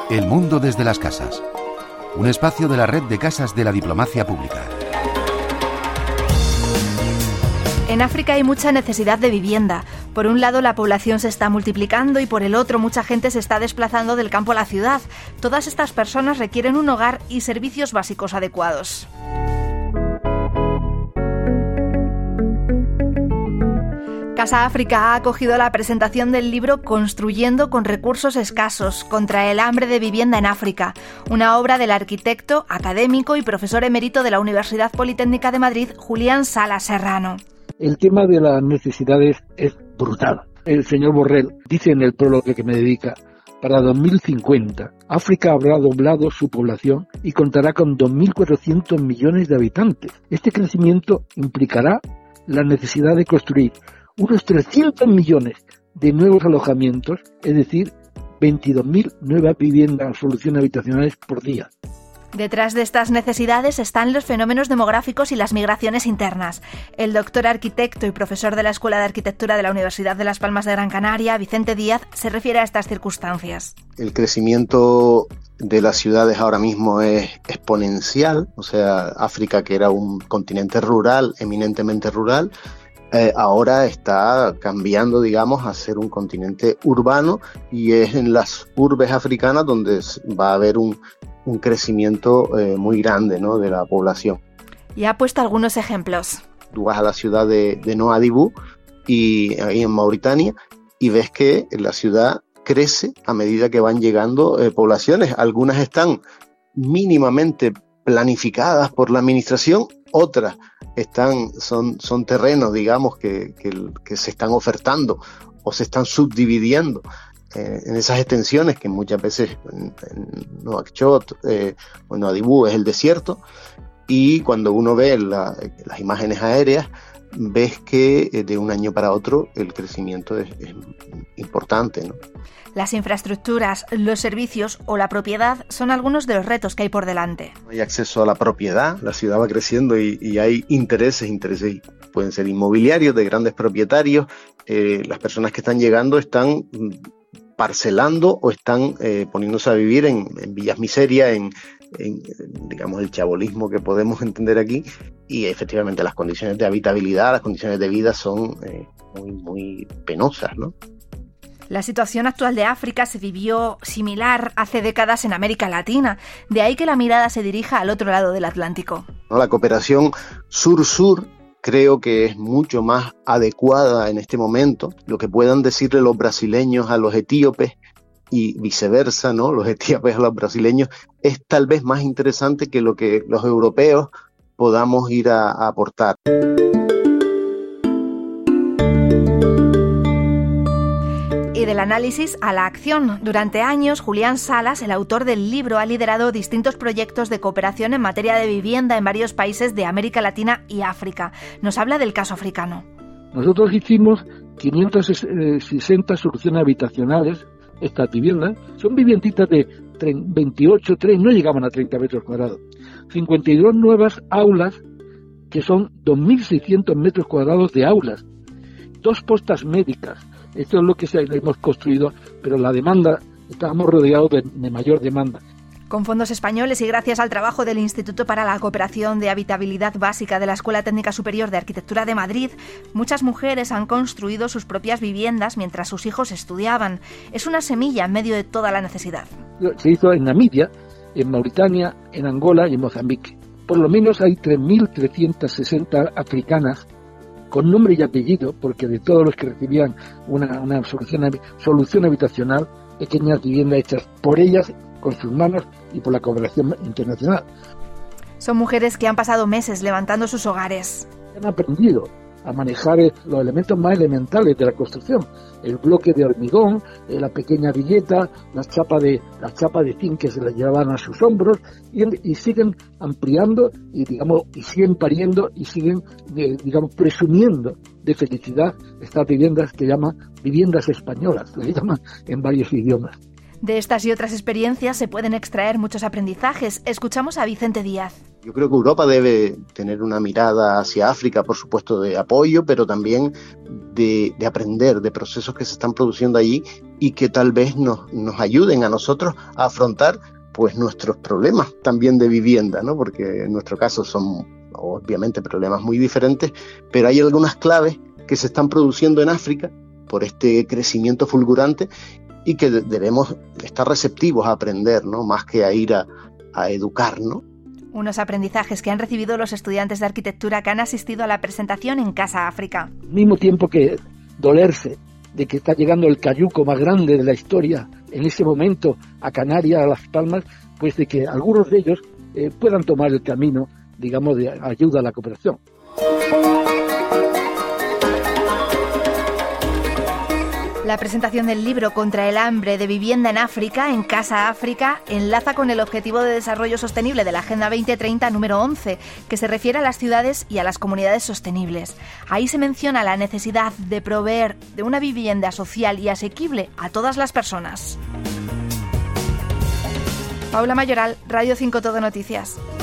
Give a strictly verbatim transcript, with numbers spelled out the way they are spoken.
El mundo desde las casas. Un espacio de la red de casas de la diplomacia pública. En África hay mucha necesidad de vivienda. Por un lado, la población se está multiplicando y por el otro, mucha gente se está desplazando del campo a la ciudad. Todas estas personas requieren un hogar y servicios básicos adecuados. Casa África ha acogido la presentación del libro Construyendo con recursos escasos, contra el hambre de vivienda en África, una obra del arquitecto, académico y profesor emérito de la Universidad Politécnica de Madrid, Julián Sala Serrano. El tema de las necesidades es brutal. El señor Borrell dice en el prólogo que me dedica: para dos mil cincuenta, África habrá doblado su población y contará con dos mil cuatrocientos millones de habitantes. Este crecimiento implicará la necesidad de construir unos trescientos millones de nuevos alojamientos, es decir, veintidós mil nuevas viviendas, soluciones habitacionales por día. Detrás de estas necesidades están los fenómenos demográficos y las migraciones internas. El doctor arquitecto y profesor de la Escuela de Arquitectura de la Universidad de Las Palmas de Gran Canaria, Vicente Díaz, se refiere a estas circunstancias. El crecimiento de las ciudades ahora mismo es exponencial, o sea, África, que era un continente rural, eminentemente rural, Eh, ahora está cambiando, digamos, a ser un continente urbano, y es en las urbes africanas donde va a haber un, un crecimiento eh, muy grande, ¿no?, de la población. Y ha puesto algunos ejemplos. Tú vas a la ciudad de, de Nouadhibou, y ahí en Mauritania, y ves que la ciudad crece a medida que van llegando eh, poblaciones. Algunas están mínimamente planificadas por la administración, otras están son son terrenos, digamos, que, que, que se están ofertando o se están subdividiendo eh, en esas extensiones que muchas veces en, en Nouakchott eh, o en Nouadhibou es el desierto, y cuando uno ve la, las imágenes aéreas ves que eh, de un año para otro el crecimiento es, es importante, ¿no? Las infraestructuras, los servicios o la propiedad son algunos de los retos que hay por delante. No hay acceso a la propiedad, la ciudad va creciendo y, y hay intereses, intereses pueden ser inmobiliarios de grandes propietarios. Eh, las personas que están llegando están parcelando o están eh, poniéndose a vivir en, en villas miseria, en, en, digamos, el chabolismo que podemos entender aquí, y efectivamente las condiciones de habitabilidad, las condiciones de vida son eh, muy, muy penosas, ¿no? La situación actual de África se vivió similar hace décadas en América Latina, de ahí que la mirada se dirija al otro lado del Atlántico. La cooperación sur-sur creo que es mucho más adecuada en este momento. Lo que puedan decirle los brasileños a los etíopes y viceversa, ¿no?, los etíopes a los brasileños, es tal vez más interesante que lo que los europeos podamos ir a, a aportar. Y del análisis a la acción. Durante años, Julián Salas, el autor del libro, ha liderado distintos proyectos de cooperación en materia de vivienda en varios países de América Latina y África. Nos habla del caso africano. Nosotros hicimos quinientas sesenta soluciones habitacionales. Estas viviendas son vivienditas de veintiocho, tres, no llegaban a treinta metros cuadrados. cincuenta y dos nuevas aulas, que son dos mil seiscientos metros cuadrados de aulas. Dos postas médicas. Esto es lo que hemos construido, pero la demanda, estábamos rodeados de, de mayor demanda. Con fondos españoles y gracias al trabajo del Instituto para la Cooperación de Habitabilidad Básica de la Escuela Técnica Superior de Arquitectura de Madrid, muchas mujeres han construido sus propias viviendas mientras sus hijos estudiaban. Es una semilla en medio de toda la necesidad. Se hizo en Namibia, en Mauritania, en Angola y en Mozambique. Por lo menos hay tres mil trescientas sesenta africanas con nombre y apellido, porque de todos los que recibían una, una solución, solución habitacional, pequeñas viviendas hechas por ellas, con sus manos y por la cooperación internacional. Son mujeres que han pasado meses levantando sus hogares. Han aprendido a manejar los elementos más elementales de la construcción, el bloque de hormigón, la pequeña villeta, la chapa de la chapa de zinc que se la llevaban a sus hombros, y, y siguen ampliando y digamos y siguen pariendo y siguen eh, digamos presumiendo de felicidad estas viviendas que llaman viviendas españolas, se llaman en varios idiomas. De estas y otras experiencias se pueden extraer muchos aprendizajes. Escuchamos a Vicente Díaz. Yo creo que Europa debe tener una mirada hacia África, por supuesto, de apoyo, pero también de, de aprender de procesos que se están produciendo allí y que tal vez nos, nos ayuden a nosotros a afrontar pues nuestros problemas también de vivienda, ¿no? Porque en nuestro caso son obviamente problemas muy diferentes, pero hay algunas claves que se están produciendo en África por este crecimiento fulgurante y que debemos estar receptivos a aprender, ¿no? Más que a ir a, a educar, ¿no? Unos aprendizajes que han recibido los estudiantes de arquitectura que han asistido a la presentación en Casa África. Al mismo tiempo que dolerse de que está llegando el cayuco más grande de la historia en ese momento a Canarias, a Las Palmas, pues de que algunos de ellos eh, puedan tomar el camino, digamos, de ayuda a la cooperación. La presentación del libro Contra el hambre de vivienda en África, en Casa África, enlaza con el Objetivo de Desarrollo Sostenible de la Agenda veinte treinta número once, que se refiere a las ciudades y a las comunidades sostenibles. Ahí se menciona la necesidad de proveer de una vivienda social y asequible a todas las personas. Paula Mayoral, Radio cinco Todo Noticias.